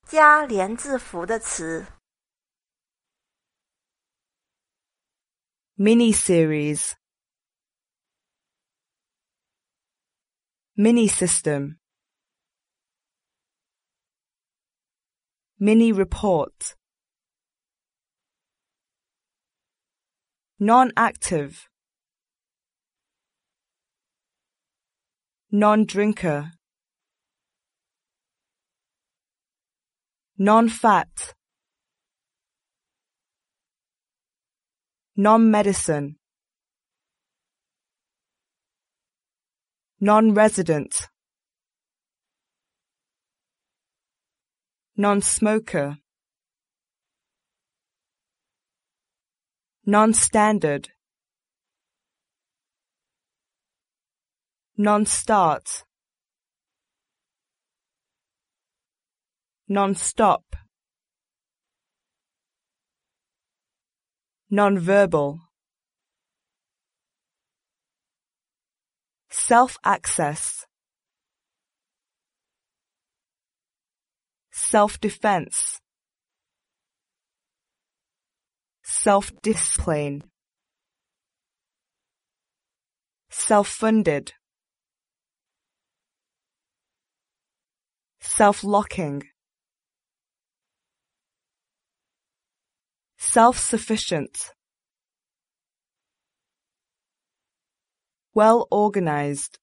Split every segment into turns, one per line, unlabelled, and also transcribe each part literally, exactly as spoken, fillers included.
加连字符的词
mini-series, mini-system, mini-report, non-active, non-drinker, non-fat, non-medicine, non-resident, non-smoker, non-standard, non-start, non-stop, non-verbal, self-access, self-defense, self-discipline, self-funded, self-locking, self-sufficient, well-organized,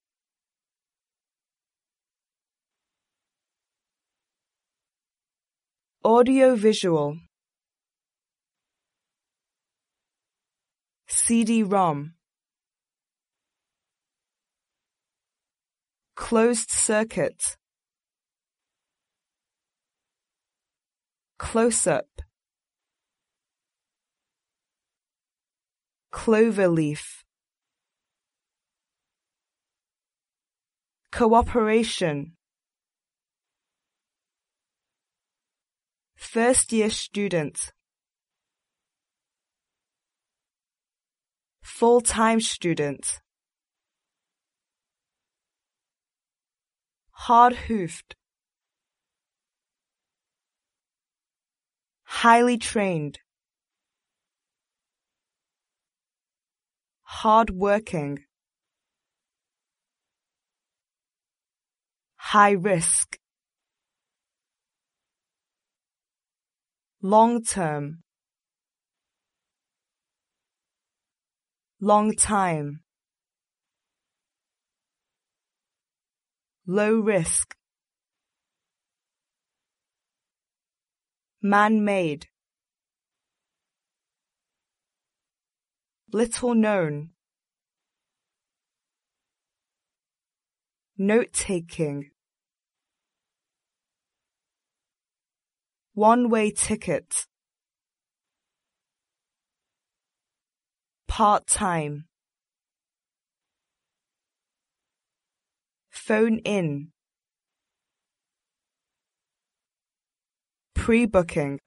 audio-visual, C D ROM, closed circuit, close-up, cloverleaf, cooperation, first-year student, full-time student, hard-hoofed, highly trained, hard-working, high risk, long-term, long time, low risk, man-made, little known, note-taking, one-way ticket, part-time, phone in, pre-booking,